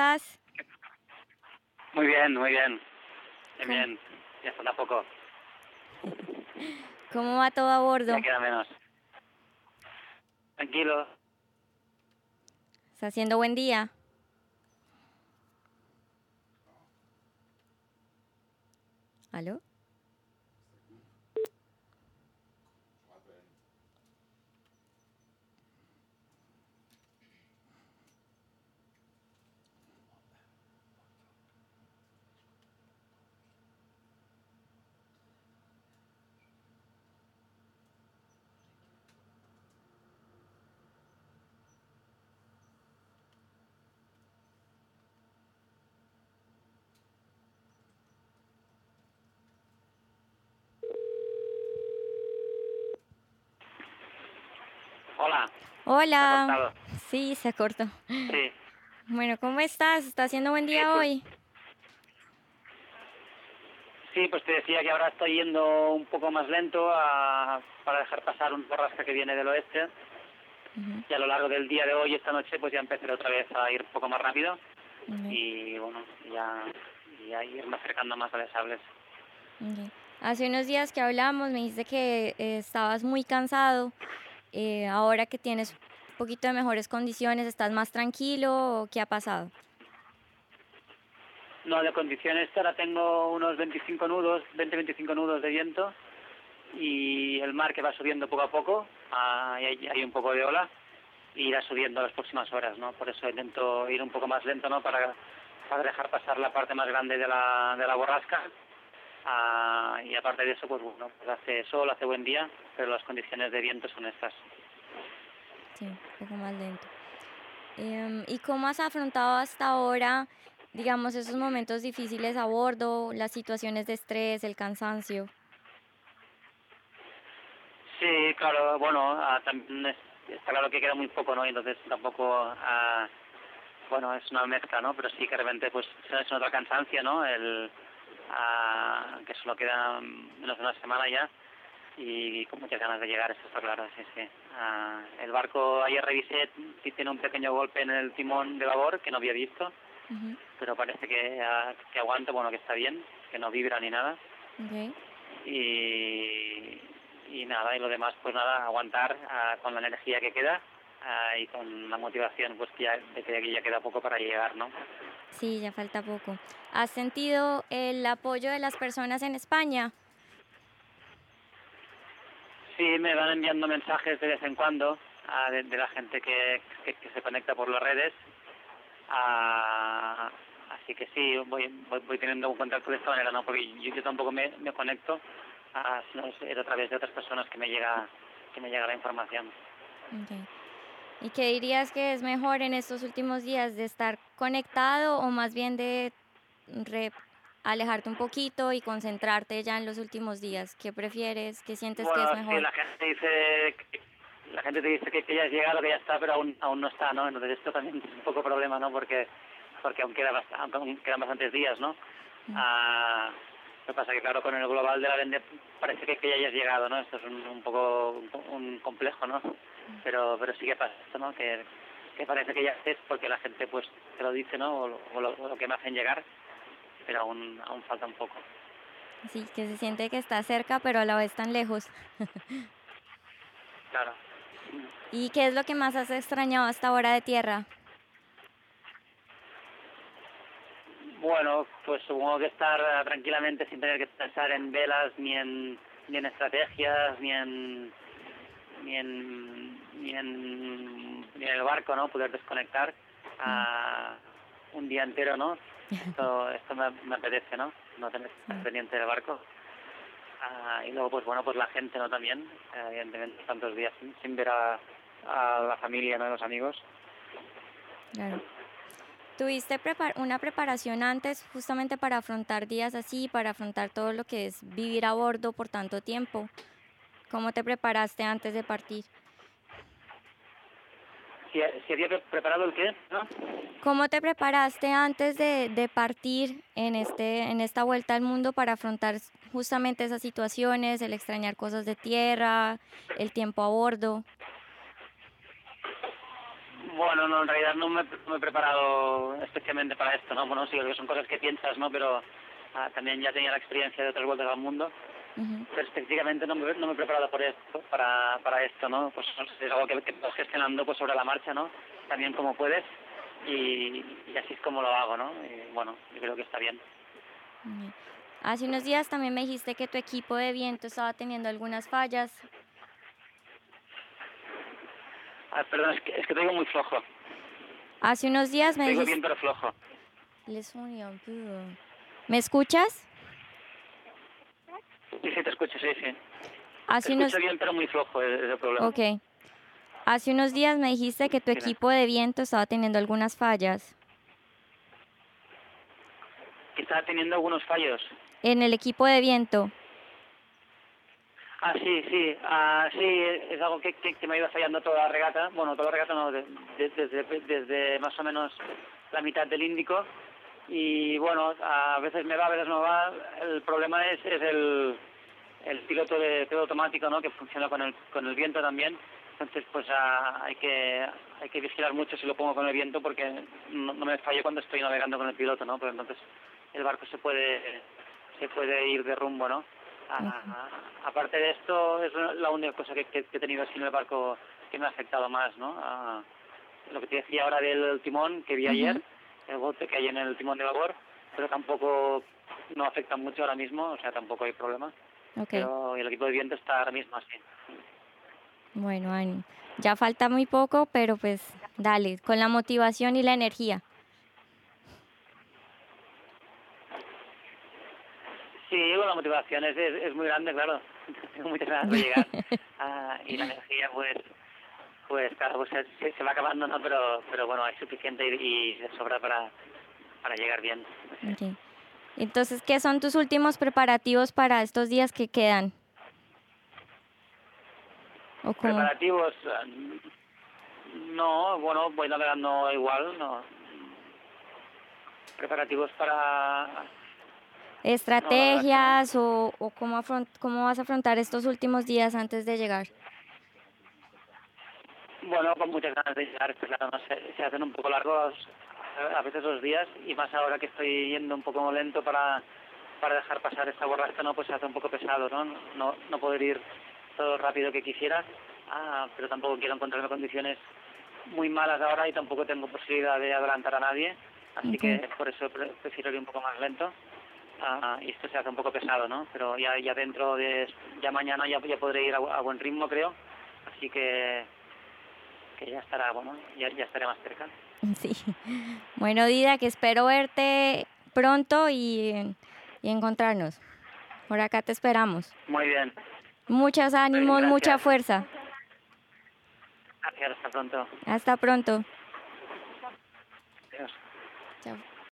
estás? Muy bien, muy bien. Bien, ¿Cómo, bien. Ya falta poco. cómo va todo a Ya bordo? queda menos. Tranquilo. ¿Está haciendo buen día? ¿Aló? Hola. Se ha Hola. cortado. Sí, se cortó. Sí. Bueno, ¿cómo estás? ¿Está haciendo buen Sí, día pues, hoy? sí, pues te decía que ahora estoy yendo un poco más lento para dejar pasar un borrasca que viene del oeste. Ujú, Y a lo largo del día de hoy, esta noche, pues ya empezaré otra vez a ir un poco más rápido. ok, Y bueno, ya irme acercando más a las sables. ok. Hace unos días que hablamos me dijiste que estabas muy cansado. Ahora que tienes un poquito de mejores condiciones, ¿estás más tranquilo o qué ha pasado? No, de condiciones ahora tengo unos 25 nudos, 20-25 nudos de viento. Y el mar que va subiendo poco a poco, y hay un poco de ola, y irá subiendo las próximas horas, ¿no? Por eso intento ir un poco más lento, ¿no? Para dejar pasar la parte más grande de la borrasca. Y aparte de eso, pues bueno, pues hace sol, hace buen día, pero las condiciones de viento son estas. Sí, un poco más lento. ¿Y cómo has afrontado hasta ahora, digamos, esos momentos difíciles a bordo, las situaciones de estrés, el cansancio? Sí, claro, bueno, también está claro que queda muy poco, ¿no? Y entonces tampoco, bueno, es una mezcla, ¿no? Pero sí que de repente, pues, se nota cansancio, ¿no? Que solo queda menos de una semana ya y con muchas ganas de llegar, eso está claro, sí, sí. El barco ayer revisé y tiene un pequeño golpe en el timón de babor que no había visto, Ujú, pero parece que aguanta, bueno, que está bien, que no vibra ni nada. ok. Y, y nada, y lo demás, pues nada, aguantar con la energía que queda y con la motivación, pues de que aquí ya queda poco para llegar, ¿no? Sí, ya falta poco. ¿Has sentido el apoyo de las personas en España? Sí, me van enviando mensajes de vez en cuando de la gente que se conecta por las redes. Ah, así que sí, voy teniendo un contacto de esta manera, ¿no? Porque yo tampoco me conecto, sino es a través de otras personas que me llega la información. Ok. ¿Y qué dirías que es mejor en estos últimos días, de estar conectado o más bien de re- alejarte un poquito y concentrarte ya en los últimos días? ¿Qué prefieres? ¿Qué sientes que es Bueno, sí, mejor? la gente te dice que ya has llegado, que ya está, pero aún no está, ¿no? Entonces esto también es un poco problema, ¿no? Porque aún quedan bastantes días, ¿no? Mm, Ah, lo que pasa que claro, con el global de la vende parece que ya hayas llegado, ¿no? Esto es un poco un complejo, ¿no? mm. Pero sí que pasa esto, ¿no? Que parece que ya estés porque la gente pues te lo dice, ¿no? O lo que me hacen llegar, pero aún falta un poco. Sí, que se siente que está cerca, pero a la vez tan lejos. Claro. ¿Y qué es lo que más has extrañado hasta ahora de tierra? Bueno, pues supongo que estar tranquilamente sin tener que pensar en velas, ni en estrategias, ni en el barco, ¿no? Poder desconectar Mm, un día entero, ¿no? Esto me apetece, ¿no? No tener que estar sí, pendiente del barco. Y luego, pues bueno, pues la gente, ¿no? También, evidentemente, tantos días sin ver a la familia, ¿no? A los amigos. claro. ¿Tuviste una preparación antes justamente para afrontar días así, para afrontar todo lo que es vivir a bordo por tanto tiempo? ¿Cómo te preparaste antes de partir? Si había preparado el qué, ¿no? ¿Cómo te preparaste antes de partir en esta vuelta al mundo para afrontar justamente esas situaciones, el extrañar cosas de tierra, el tiempo a bordo? Bueno, no, en realidad no me he preparado especialmente para esto, ¿no? Bueno, sí, que son cosas que piensas, ¿no? Pero también ya tenía la experiencia de otras vueltas al mundo. Ujú. Pero específicamente no me he preparado por esto, para esto, ¿no? Pues es algo que vas gestionando pues sobre la marcha, ¿no? También como puedes y así es como lo hago, ¿no? Y, bueno, yo creo que está bien. Ujú. Hace unos días también me dijiste que tu equipo de viento estaba teniendo algunas fallas. Perdón, es que te digo muy flojo. Hace unos días me Te digo dijiste... bien pero flojo. ¿Me escuchas? Sí, sí, te escucho, sí, sí. Te Hace escucho unos... bien pero muy flojo, es el problema. Ok. Hace unos días me dijiste que tu Dime. equipo de viento estaba teniendo algunas fallas. Que estaba teniendo algunos fallos. En el equipo de viento. Sí, sí. Sí, es algo que me ha ido fallando toda la regata. Bueno, toda la regata no, desde más o menos la mitad del Índico. Y bueno, a veces me va, a veces no va. El problema es el piloto de piloto automático, ¿no? Que funciona con el viento también. Entonces, pues hay que vigilar mucho si lo pongo con el viento porque no me fallo cuando estoy navegando con el piloto, ¿no? Pero entonces el barco se puede ir de rumbo, ¿no? Ok. Aparte de esto, es la única cosa que he tenido así en el barco que me ha afectado más, ¿no? Lo que te decía ahora del timón que vi ayer, Ujú. el golpe que hay en el timón de babor, pero tampoco no afecta mucho ahora mismo, o sea, tampoco hay problema. Ok. Pero el equipo de viento está ahora mismo así. Bueno, ánimo. Ya falta muy poco, pero pues dale, con la motivación y la energía. Sí, bueno, la motivación es muy grande, claro. Tengo muchas ganas de llegar. Y la energía, pues claro, pues se va acabando, ¿no? Pero bueno, hay suficiente y de sobra para llegar bien. Sí. Ok. Entonces, ¿qué son tus últimos preparativos para estos días que quedan? ¿O cómo? Preparativos, no, bueno, voy navegando igual, no. Preparativos para... No, la verdad es que no. ¿Estrategias o cómo vas a afrontar estos últimos días antes de llegar? Bueno, con muchas ganas de llegar, pues claro, no sé, se hacen un poco largos a veces los días y más ahora que estoy yendo un poco lento para dejar pasar esta borrasca, no, pues se hace un poco pesado, ¿no? No poder ir todo rápido que quisiera, pero tampoco quiero encontrarme condiciones muy malas ahora y tampoco tengo posibilidad de adelantar a nadie, así Ok. que por eso prefiero ir un poco más lento. Y esto se hace un poco pesado, ¿no? Pero ya dentro de... ya mañana ya podré ir a buen ritmo, creo, así que ya estará, bueno, ya estaré más cerca. Sí. Bueno, Dida, que espero verte pronto y encontrarnos. Por acá te esperamos. Muy bien, Muchos muy bien, ánimos, mucha gracias. fuerza. Gracias, hasta pronto. Hasta pronto. Adiós. Chao.